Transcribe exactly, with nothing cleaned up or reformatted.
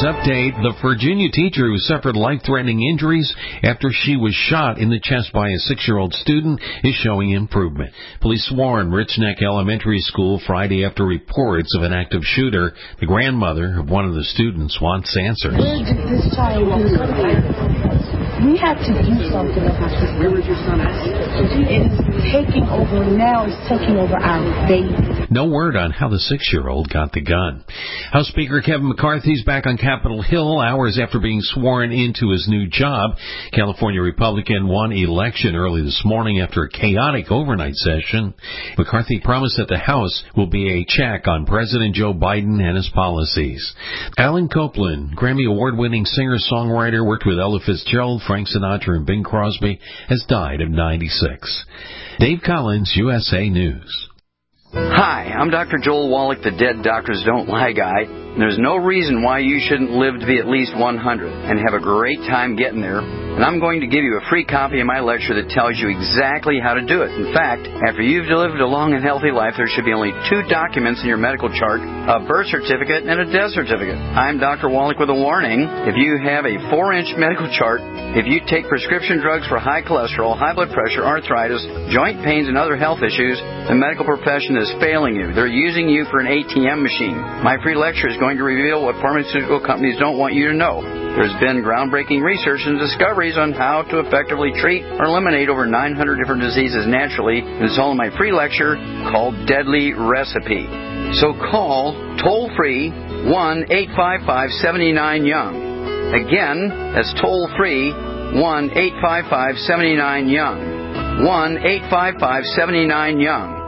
News update. The Virginia teacher who suffered life-threatening injuries after she was shot in the chest by a six-year-old student is showing improvement. Police warned Rich Neck Elementary School Friday after reports of an active shooter. The grandmother of one of the students wants answers. Where did this child go? We have to do something about this. Where was your son at? It is taking over now. It's taking over our baby. No word on how the six-year-old got the gun. House Speaker Kevin McCarthy's back on Capitol Hill hours after being sworn into his new job. California Republican won election early this morning after a chaotic overnight session. McCarthy promised that the House will be a check on President Joe Biden and his policies. Alan Copeland, Grammy Award-winning singer-songwriter, worked with Ella Fitzgerald, Frank Sinatra, and Bing Crosby, has died at ninety-six. Dave Collins, U S A News. Hi, I'm Doctor Joel Wallach, the Dead Doctors Don't Lie guy. There's no reason why you shouldn't live to be at least one hundred and have a great time getting there. And I'm going to give you a free copy of my lecture that tells you exactly how to do it. In fact, after you've lived a long and healthy life, there should be only two documents in your medical chart, a birth certificate and a death certificate. I'm Doctor Wallach with a warning. If you have a four-inch medical chart, if you take prescription drugs for high cholesterol, high blood pressure, arthritis, joint pains, and other health issues, the medical profession is failing you. They're using you for an A T M machine. My free lecture is going to reveal what pharmaceutical companies don't want you to know. There's been groundbreaking research and discoveries on how to effectively treat or eliminate over nine hundred different diseases naturally. It's all in my free lecture called Deadly Recipe. So call toll-free one eight five five, seven nine, young. Again, that's toll-free one eight five five, seven nine, young. one eight five five, seven nine, young.